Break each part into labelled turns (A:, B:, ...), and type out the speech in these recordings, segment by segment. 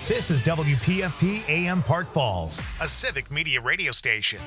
A: This is WPFP AM Park Falls, a civic media radio station.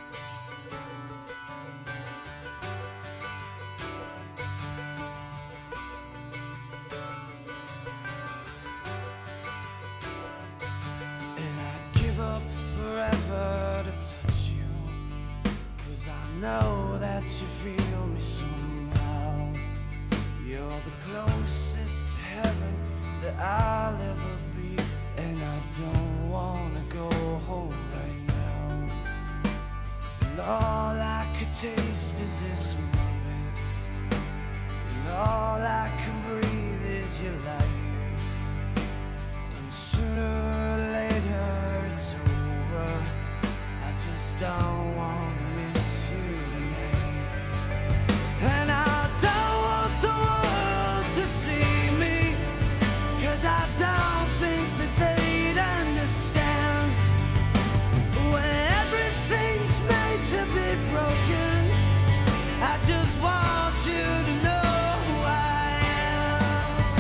B: And I'd give up forever to touch you, 'cause I know that you feel me somehow. You're the closest to heaven that I'll ever be, and I don't wanna go home right now. And all I could taste is this moment, and all I can breathe is your life. And sooner or later it's over, I just don't wanna miss you tonight. And I don't want the world to see me, 'cause I don't think that they'd understand. When everything's made to be broken, I just want you to know who I am.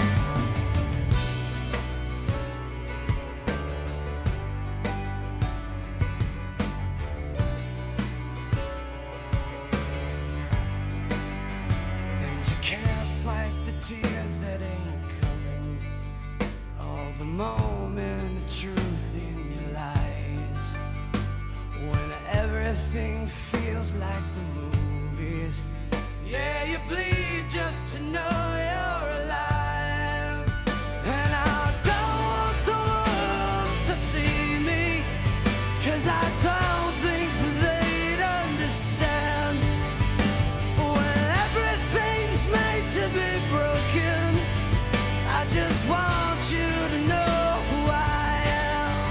B: And you can't fight the tears that ain't coming, all the moment of truth in your lies. When everything feels like the movies, yeah, you bleed just to know you're alive. And I don't want the world to see me, 'cause I don't think they'd understand. When everything's made to be broken, I just want you to know who I am.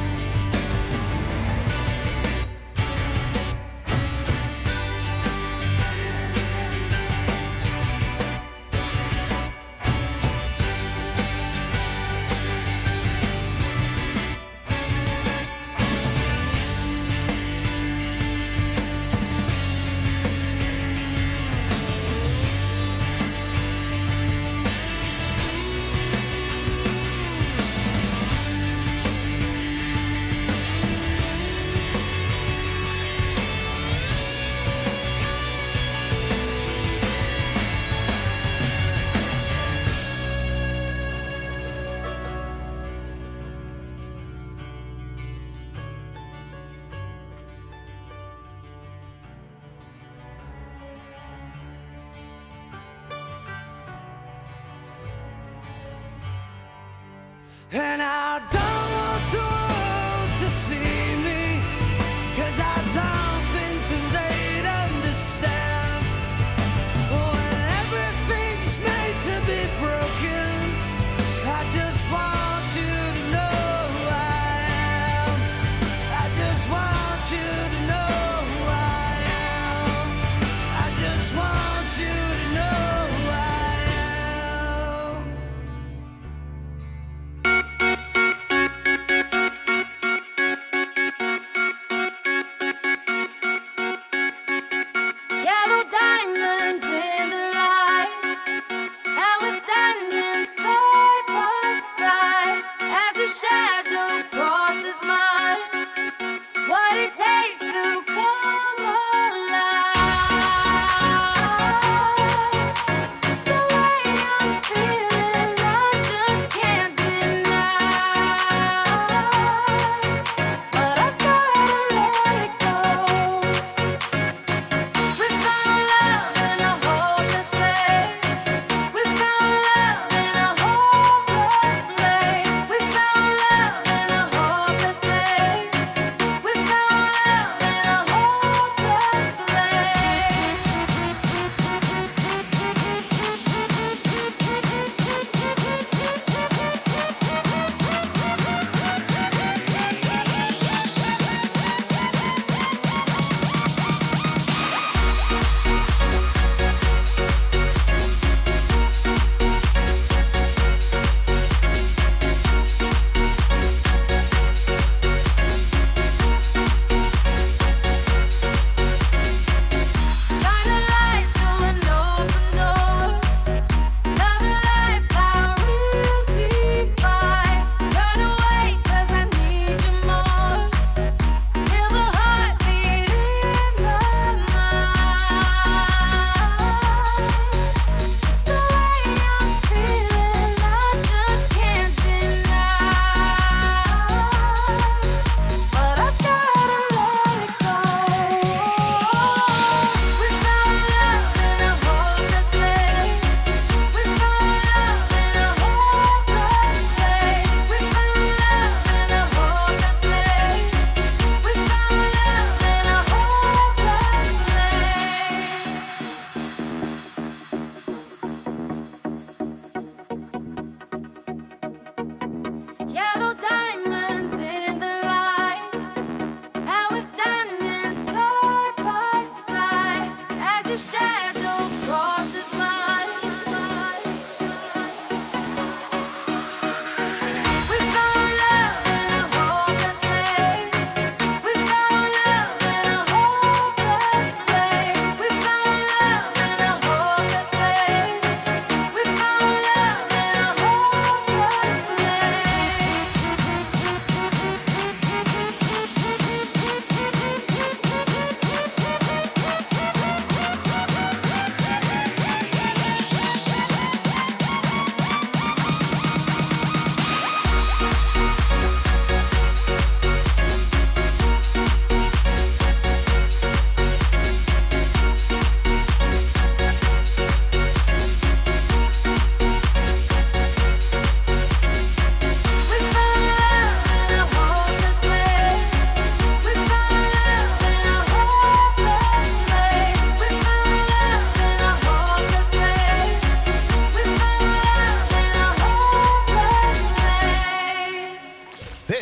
B: And I don't want the world to see me, 'cause I don't think that they'd understand. When everything's made to be broken, I just want you to know who I am. I just want you to know who I am. I just want you to know who I am.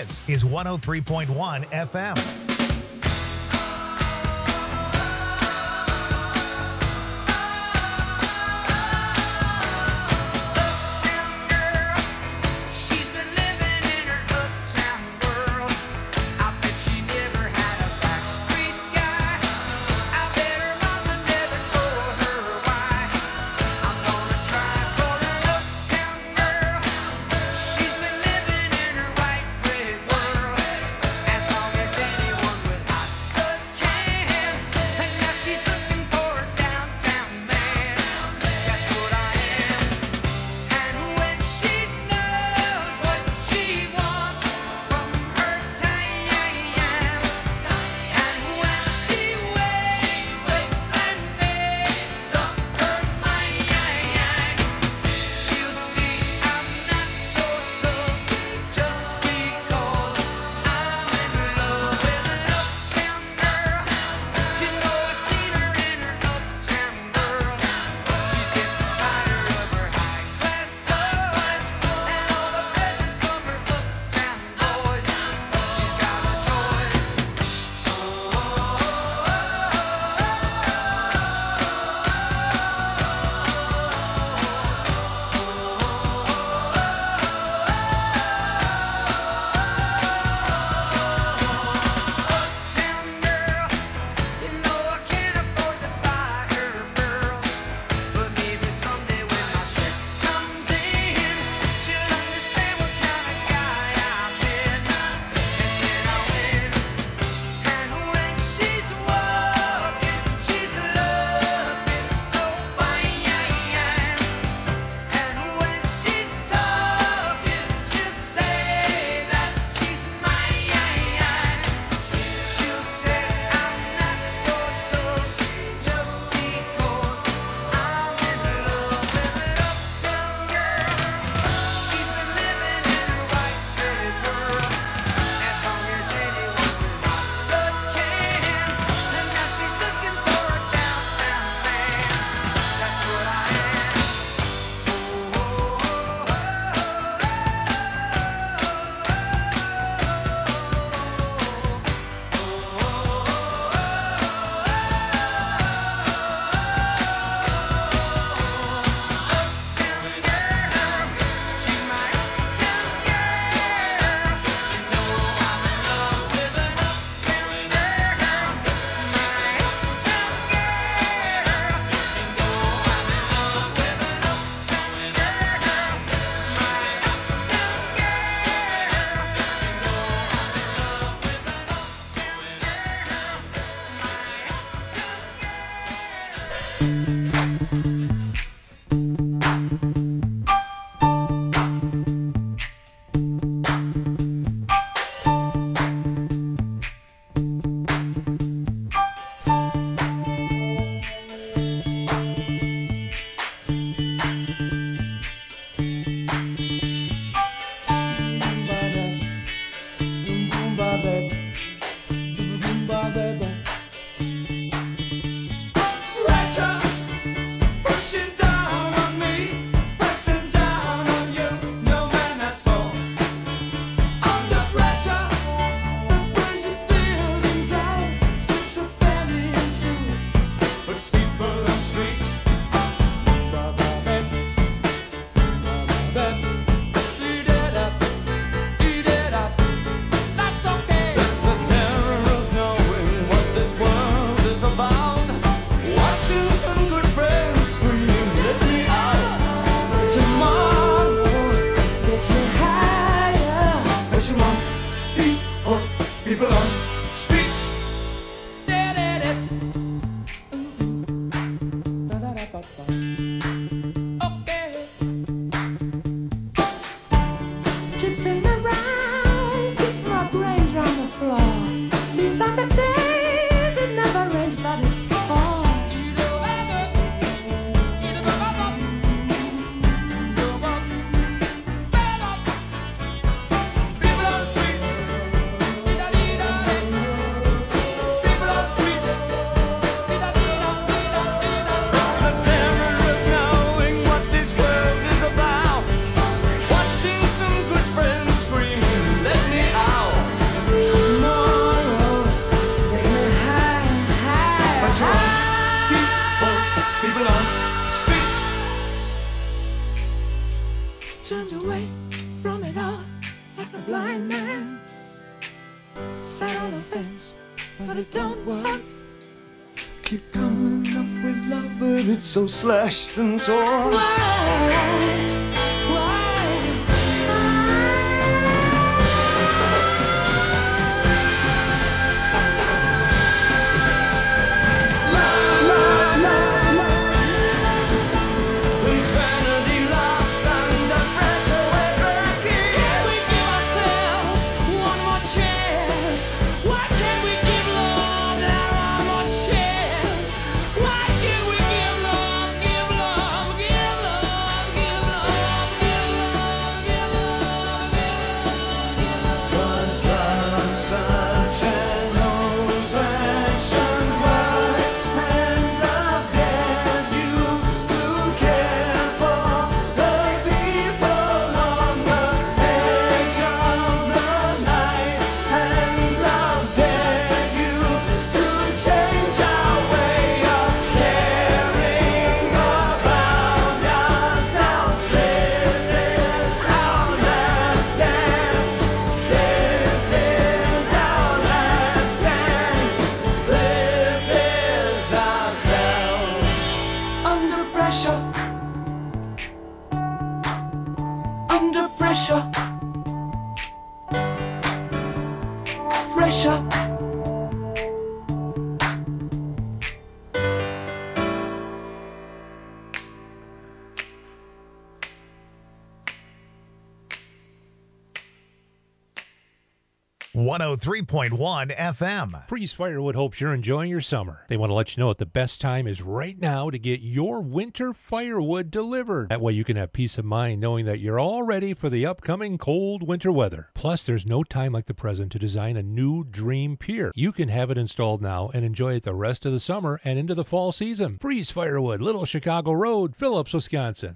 A: This is 103.1 FM.
C: Watching some good friends screaming, let me out.
B: sat on the fence, but it don't work.
C: Keep coming up with love, but it's so slashed and torn.
B: Why? Pressure.
A: 103.1 FM.
D: Freeze Firewood hopes you're enjoying your summer. They want to let you know that the best time is right now to get your winter firewood delivered. That way you can have peace of mind knowing that you're all ready for the upcoming cold winter weather. Plus, there's no time like the present to design a new dream pier. You can have it installed now and enjoy it the rest of the summer and into the fall season. Freeze Firewood, Little Chicago Road, Phillips, Wisconsin.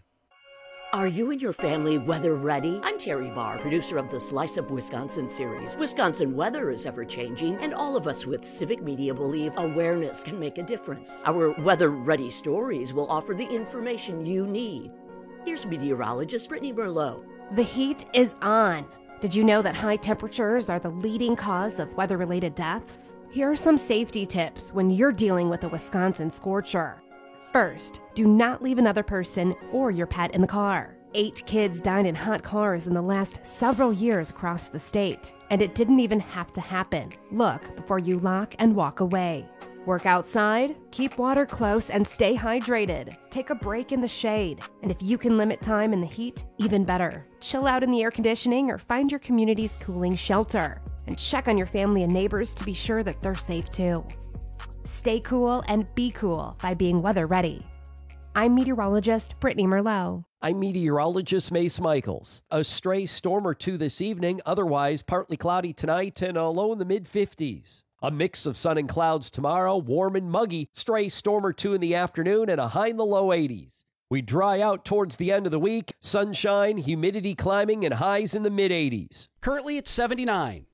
E: Are you and your family weather ready? I'm Terry Barr, producer of the Slice of Wisconsin series. Wisconsin weather is ever-changing, and all of us with civic media believe awareness can make a difference. Our weather-ready stories will offer the information you need. Here's meteorologist Brittany Merlot.
F: The heat is on. Did you know that high temperatures are the leading cause of weather-related deaths? Here are some safety tips when you're dealing with a Wisconsin scorcher. First, do not leave another person or your pet in the car. 8 kids died in hot cars in the last several years across the state, and it didn't even have to happen. Look before you lock and walk away. Work outside, keep water close, and stay hydrated. Take a break in the shade, and if you can limit time in the heat, even better. Chill out in the air conditioning or find your community's cooling shelter, and check on your family and neighbors to be sure that they're safe too. Stay cool and be cool by being weather ready. I'm meteorologist Brittany Merlot.
G: I'm meteorologist Mace Michaels. A stray storm or two this evening, otherwise partly cloudy tonight and a low in the mid-50s. A mix of sun and clouds tomorrow, warm and muggy, stray storm or two in the afternoon and a high in the low 80s. We dry out towards the end of the week, sunshine, humidity climbing and highs in the mid-80s.
H: Currently at 79.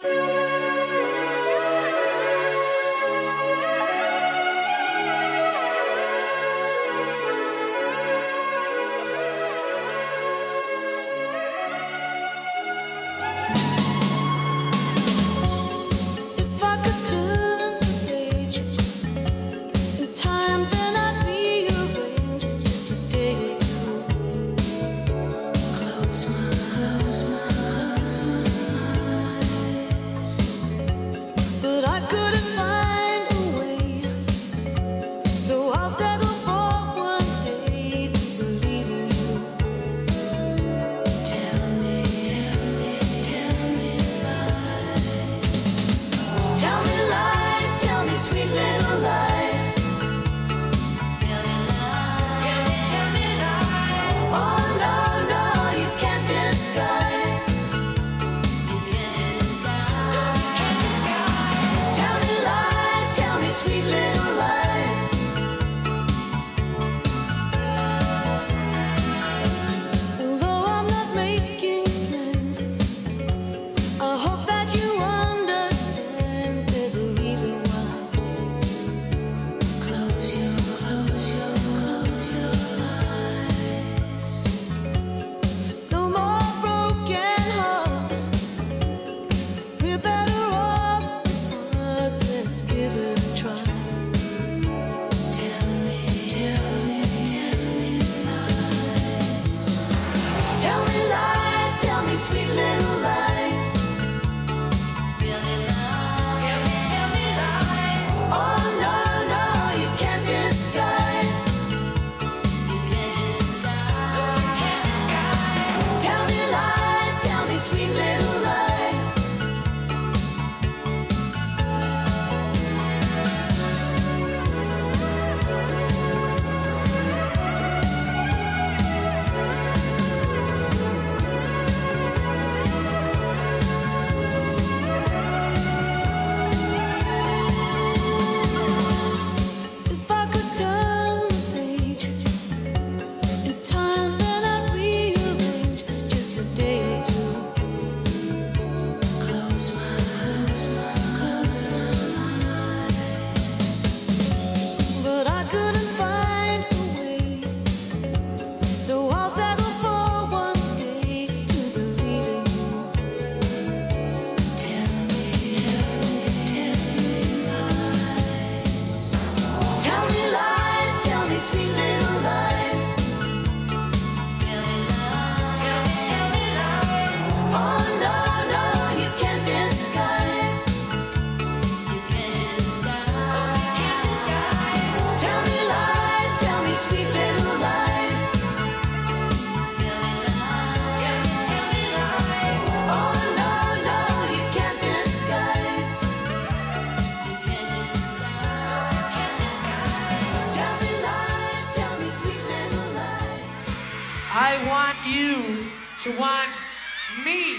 B: Close my eyes. I want you to want me.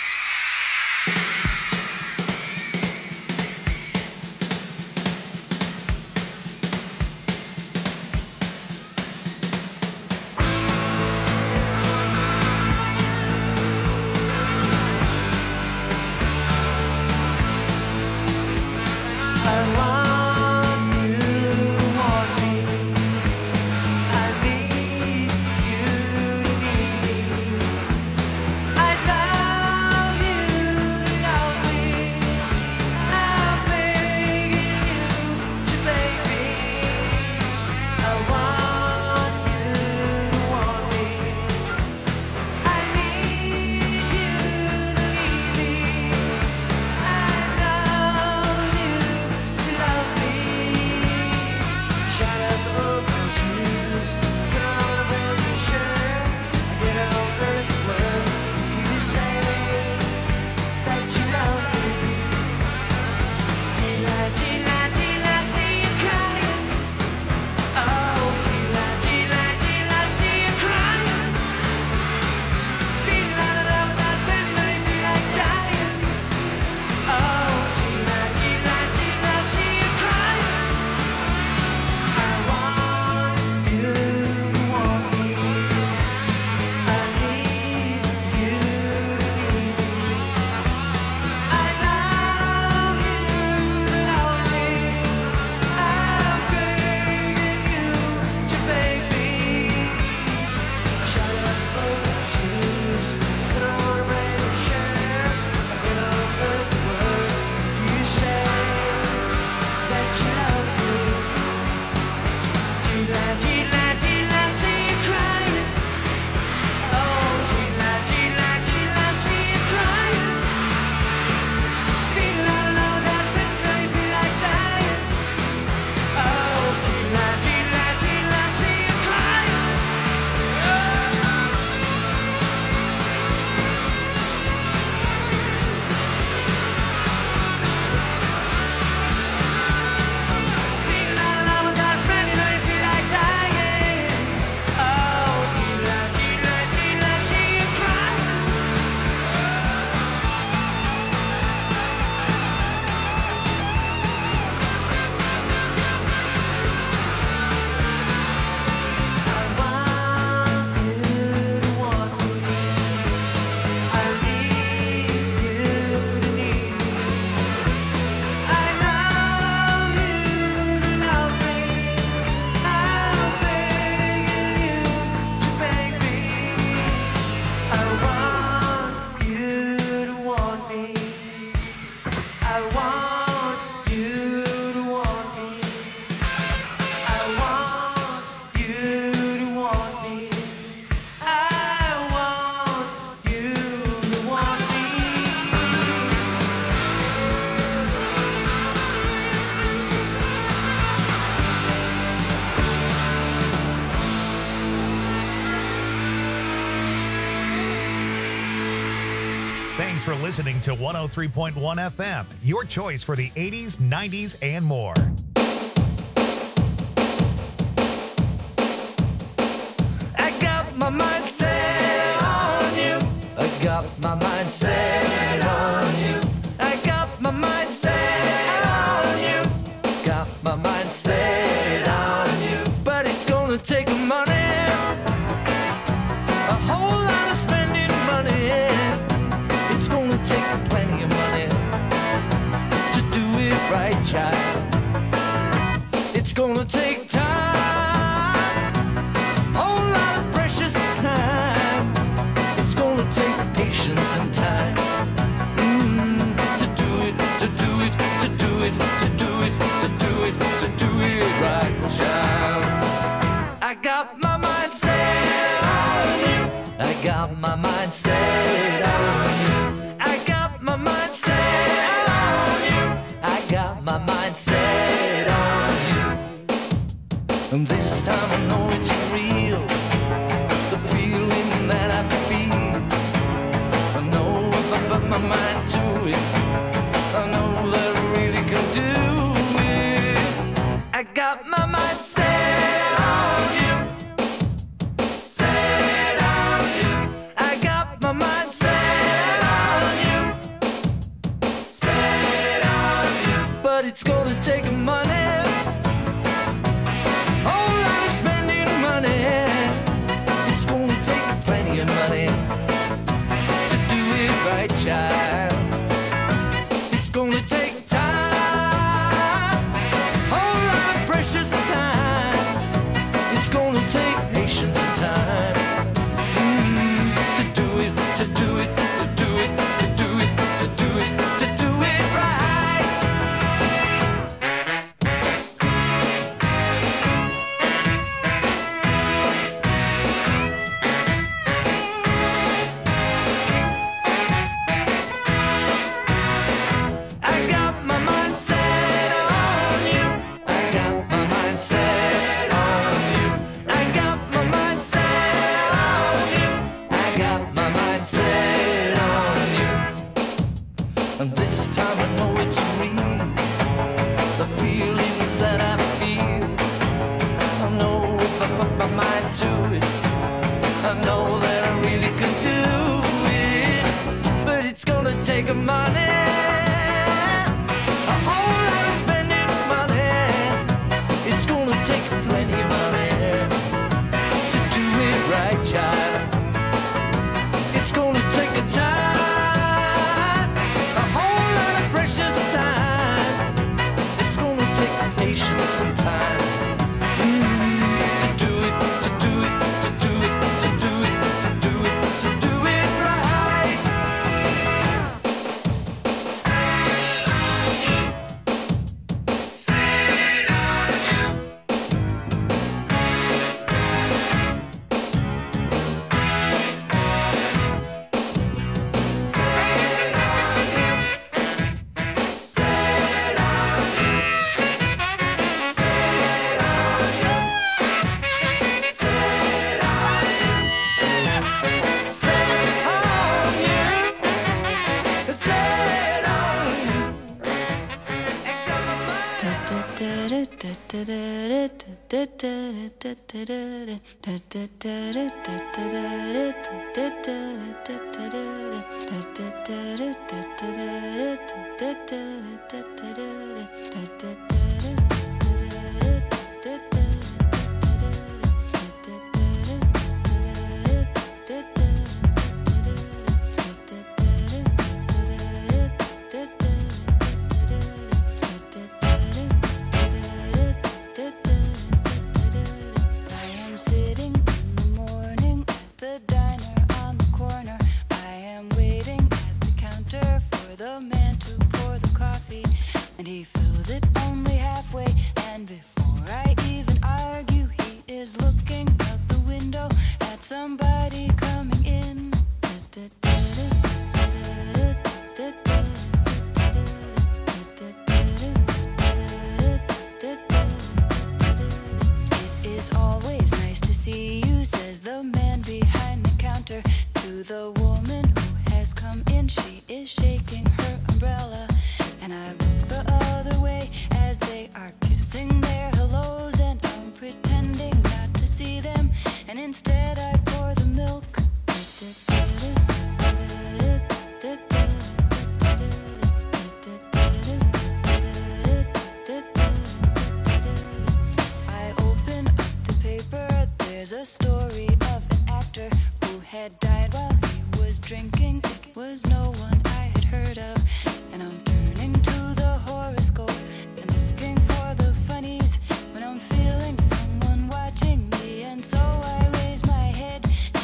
A: Thanks for listening to 103.1 FM, your choice for the 80s, 90s, and more.
B: I got my mind set on you. I got my mind set on you. I got my mind set on you. Got my mind set on you. But it's gonna take money. A whole lot of spending money. It's gonna take plenty of money to do it right, child. It's gonna take time, whole lot of precious time. It's gonna take patience and time to do it, to do it, to do it, to do it, to do it, to do it right, child. I got my mind set on you. I got my mind set on you. I got my mind set on you. I got my mind set on you. And this time I know it's real. The feeling that I feel. I know if I put my mind to it, I know that I really can do it. I got my mind set on you. Set on but it's gonna take money. Whole lot of spending money. It's gonna take plenty of money to do it right, child. It's gonna take time, whole lot of precious time. It's gonna take patience and time to do it, to do it, to do it, to do it, to do it, to do it right. I got my mind set on you. I got my mind set on you. I got my mind set on you. I got my mind set on you. And this time I know it's real. The feelings that I feel. I know if I put my mind to it, I know that I really could do it. But it's gonna take money. A whole lot of spending money. It's gonna take plenty of money to do it right, child. It's gonna take a time, a whole lot of precious time. It's gonna take patience and time to do it, to do it, to do it, to do it, to do it, to do it right.
H: Somebody coming in. It is always nice to see you, says the man behind the counter to the woman who has come in. She is shaking her umbrella, and I look the other way as they are kissing their hellos, and I'm pretending not to see them, and instead I pour the milk. I open up the paper, there's a story of an actor who had died while he was drinking. It was no one I had heard of, and I'm turning to the horoscope and looking for the funnies when I'm feeling someone watching me, and so I raise my head.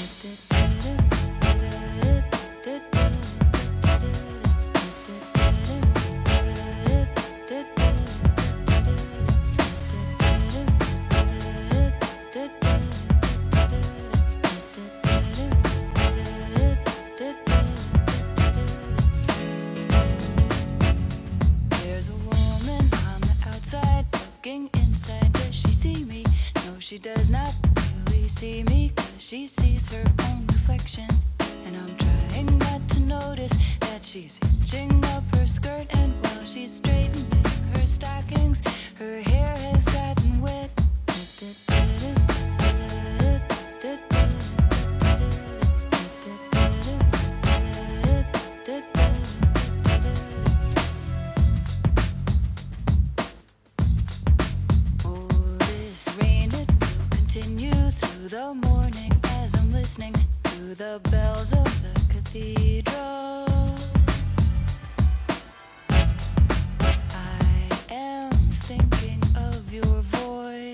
H: There's a woman on the outside looking inside. Does she see me? No, she does not really see me, 'cause she sees her own reflection. And I'm trying not to notice that she's hitching up her skirt, and while she's straightening her stockings, her hair has gotten wet. the bells of the cathedral. I am thinking of your voice.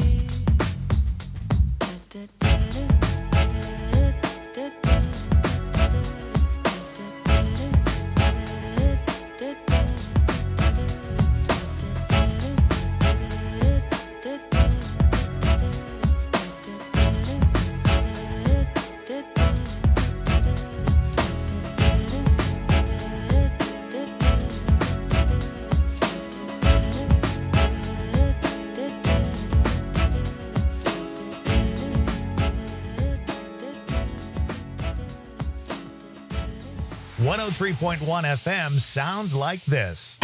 A: One 103.1 FM sounds like this.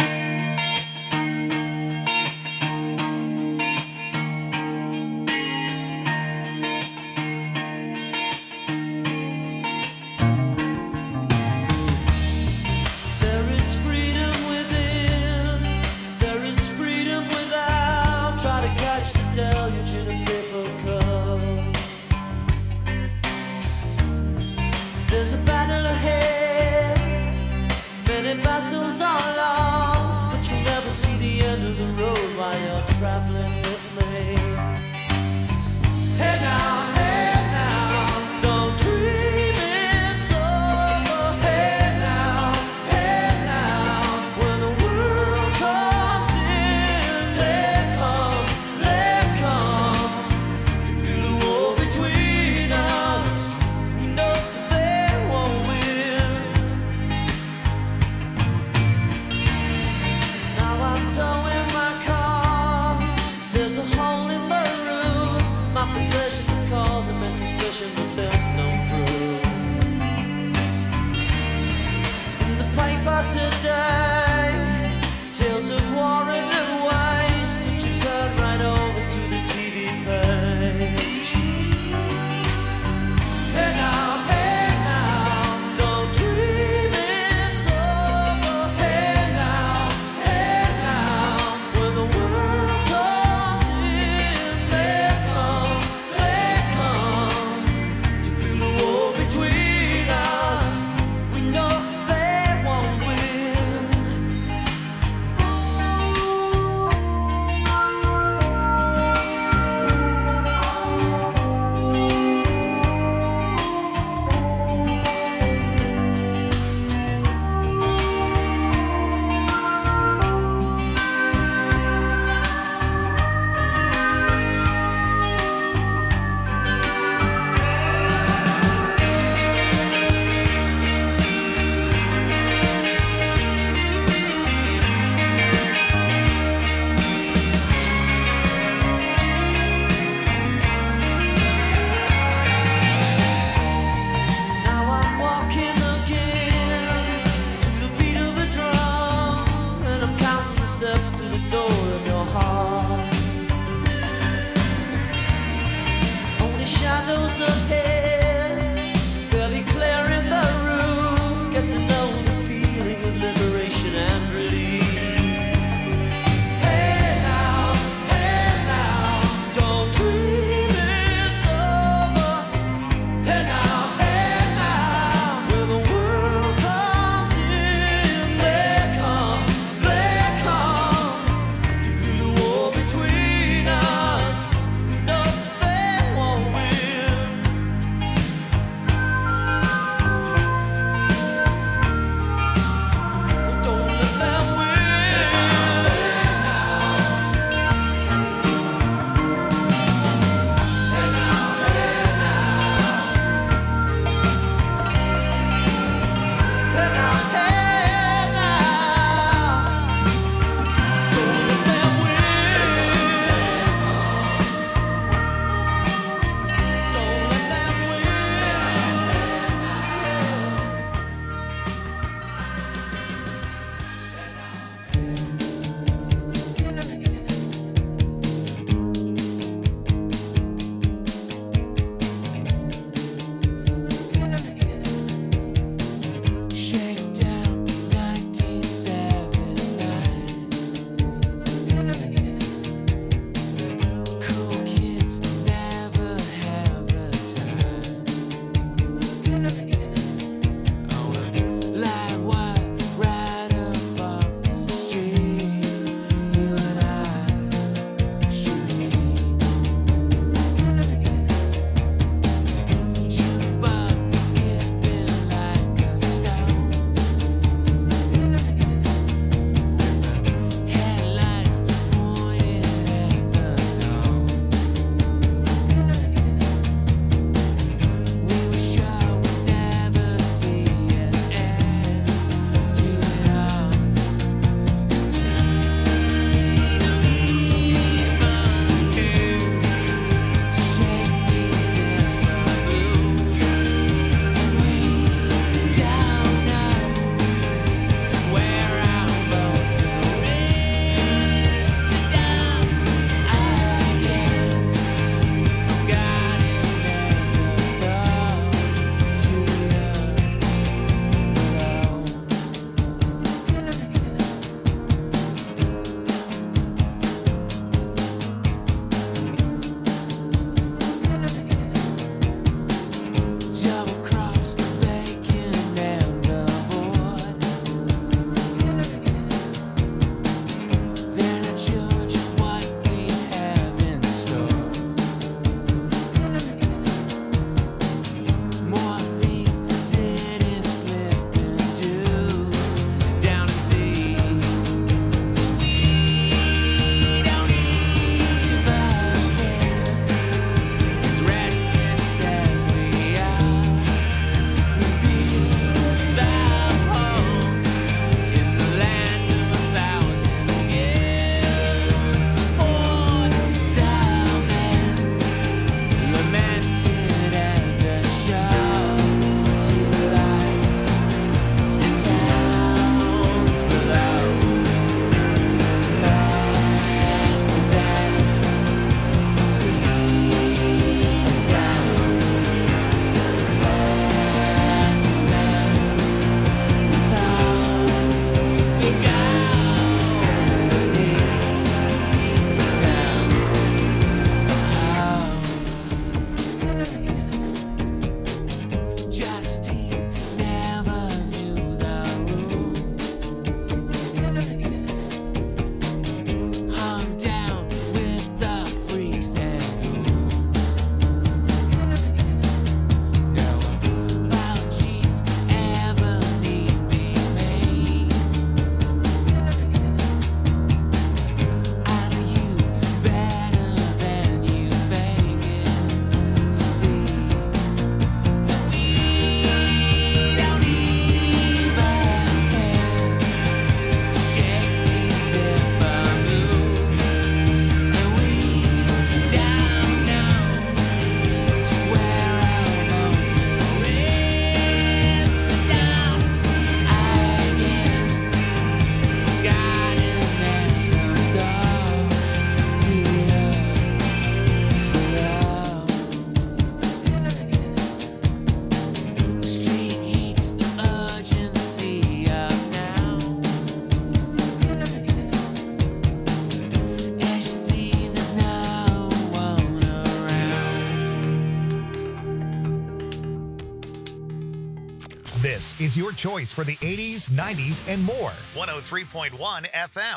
A: This is your choice for the 80s, 90s, and more. 103.1 FM.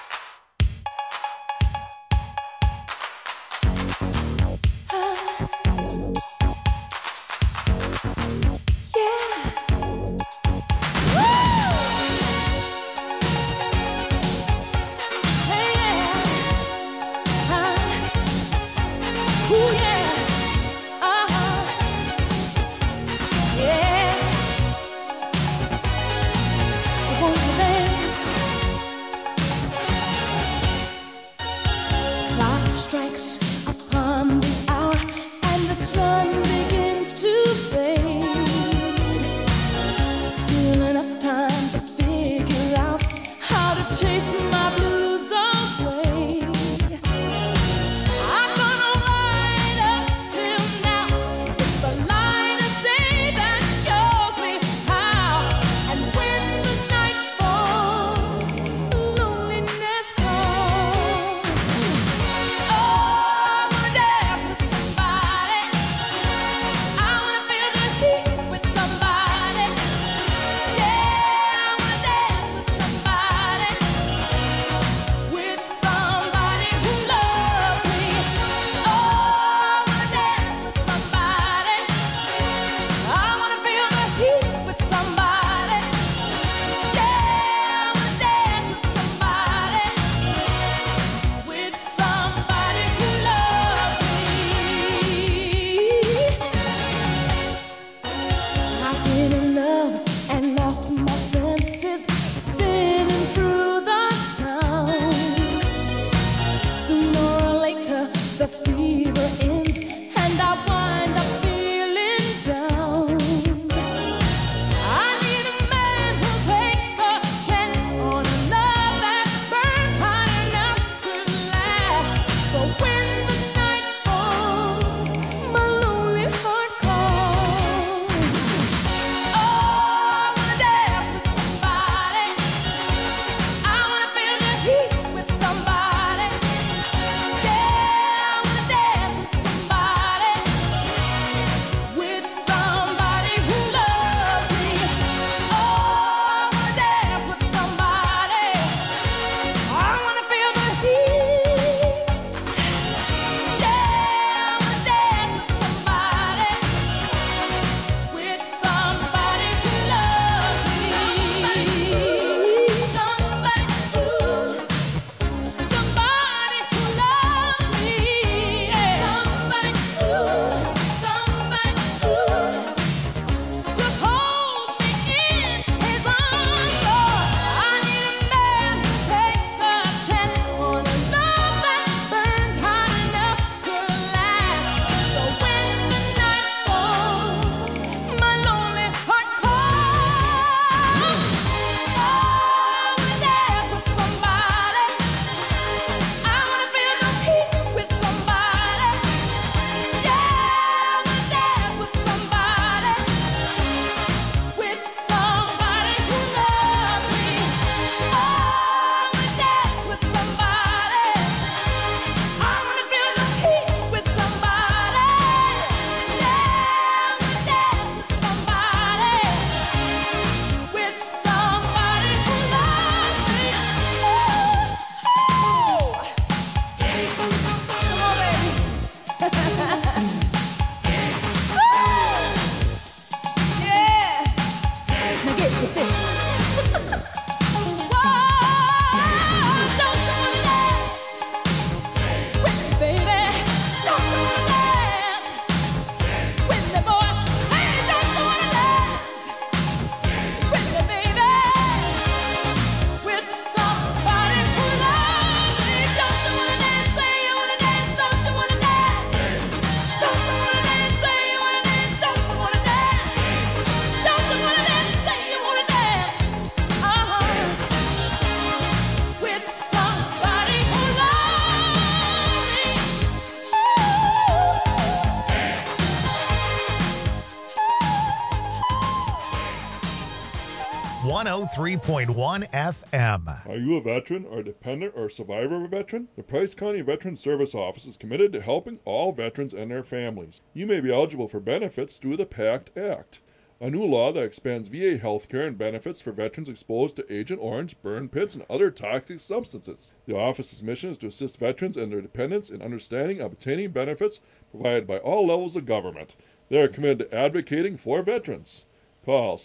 A: .1 FM.
I: Are you a veteran or dependent or survivor of a veteran? The Price County Veteran Service Office is committed to helping all veterans and their families. You may be eligible for benefits through the PACT Act. a new law that expands VA health care and benefits for veterans exposed to Agent Orange, burn pits, and other toxic substances. The office's mission is to assist veterans and their dependents in understanding and obtaining benefits provided by all levels of government. They are committed to advocating for veterans. Call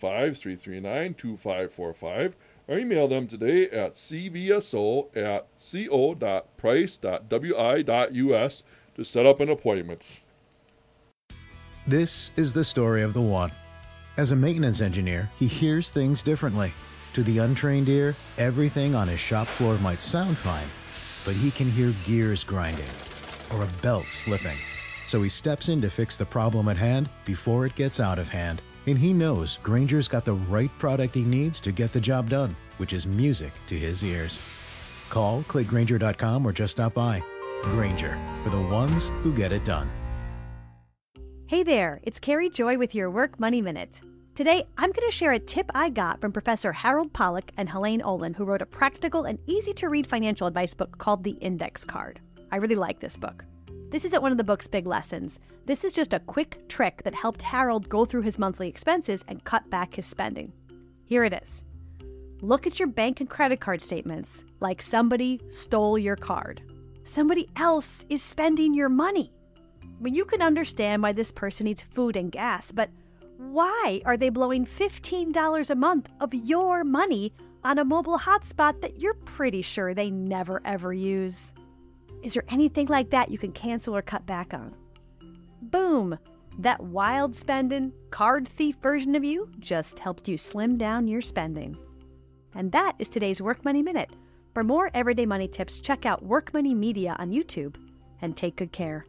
I: 715-339-2545 or email them today at cvso@co.price.wi.us to set up an appointment.
J: This is the story of the one. As a maintenance engineer, he hears things differently. To the untrained ear, everything on his shop floor might sound fine, but he can hear gears grinding or a belt slipping. So he steps in to fix the problem at hand before it gets out of hand. And he knows Grainger's got the right product he needs to get the job done, which is music to his ears. Call, click Grainger.com, or just stop by. Grainger, for the ones who get it done.
K: Hey there, it's Carrie Joy with your Work Money Minute. Today, I'm going to share a tip I got from Professor Harold Pollack and Helene Olin, who wrote a practical and easy-to-read financial advice book called The Index Card. I really like this book. This isn't one of the book's big lessons. This is just a quick trick that helped Harold go through his monthly expenses and cut back his spending. Here it is. Look at your bank and credit card statements like somebody stole your card. Somebody else is spending your money. You can understand why this person needs food and gas, but why are they blowing $15 a month of your money on a mobile hotspot that you're pretty sure they never ever use? Is there anything like that you can cancel or cut back on? Boom! That wild spending, card thief version of you just helped you slim down your spending. And that is today's Work Money Minute. For more everyday money tips, check out Work Money Media on YouTube and take good care.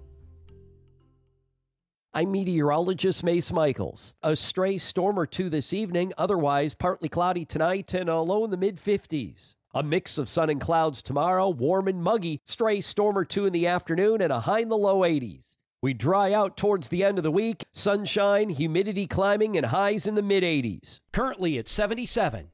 G: I'm meteorologist Mace Michaels. A stray storm or two this evening, otherwise partly cloudy tonight and a low in the mid-50s. A mix of sun and clouds tomorrow, warm and muggy, stray storm or two in the afternoon, and a high in the low 80s. We dry out towards the end of the week, sunshine, humidity climbing, and highs in the mid-80s. Currently at 77.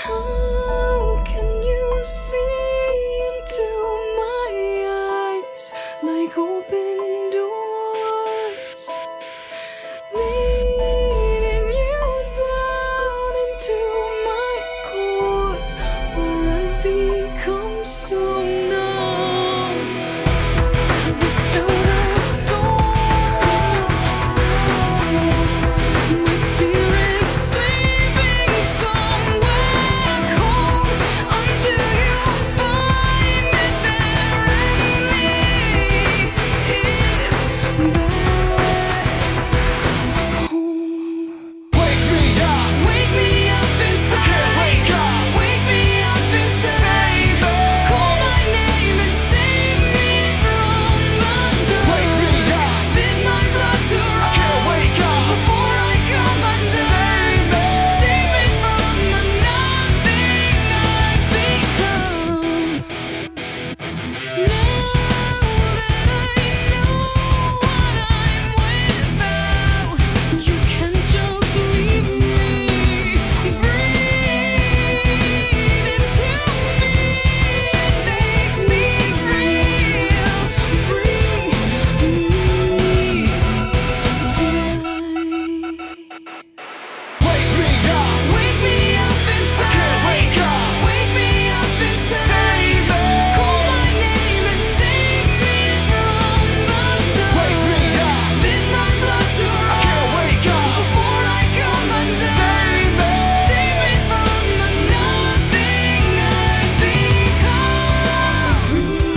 B: How can you see into my eyes like open doors, leading you down into my core, where I become so numb without a soul. My spirit sleeping somewhere cold until you find it there and lead it back home. Wake me up inside. Wake me up inside. Call my name and save me from the dark. Bid my blood to run before I come undone. Save me from the nothing I've become. Now that I know what I'm without, you can just leave me. Breathe into me, make me real. Bring me tonight. Wake me up inside. Wake me up inside. Call my name and save me from the dark. Bid my blood to run before I come undone. Save me from the nothing I've become.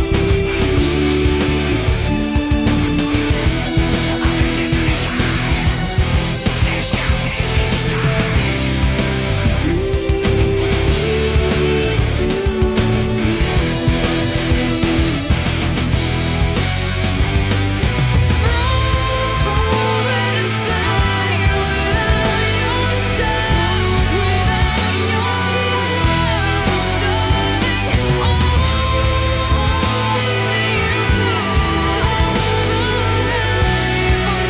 B: Frozen inside without your touch, without your love, darling. Only you are the life of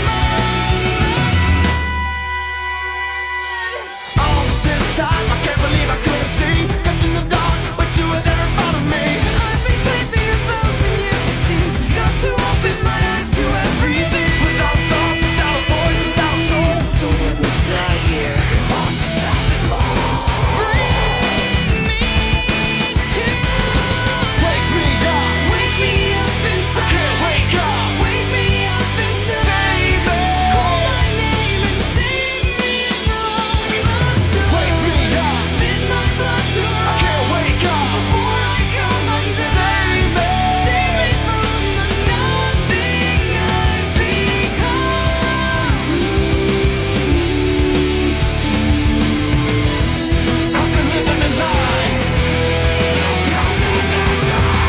B: my
C: All this time, I can't believe I couldn't see. Kept in the dark, but you were there in front of me.
B: I've been sleeping 1,000 years, it seems. Got to open my eyes to everything.
C: Without thought, without a voice, without a soul. Don't let me die here. Lost without the law.
B: Bring me to
C: Wake me up.
B: Wake me up inside.
C: Can't wake up.
B: Wake me up inside. Call my name and save me from the dark.
C: Wake me up.
B: Bid my blood to run
C: Can't wake up.
B: before I come undone. Save me from the nothing I've become.
C: I've been living a lie. There's nothing inside.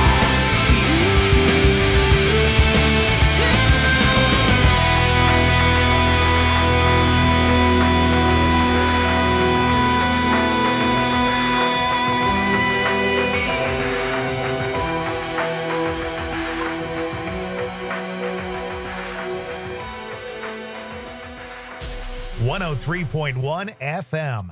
A: 103.1 FM.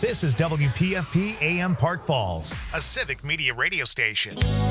A: This is WPFP AM Park Falls, a Civic Media radio station.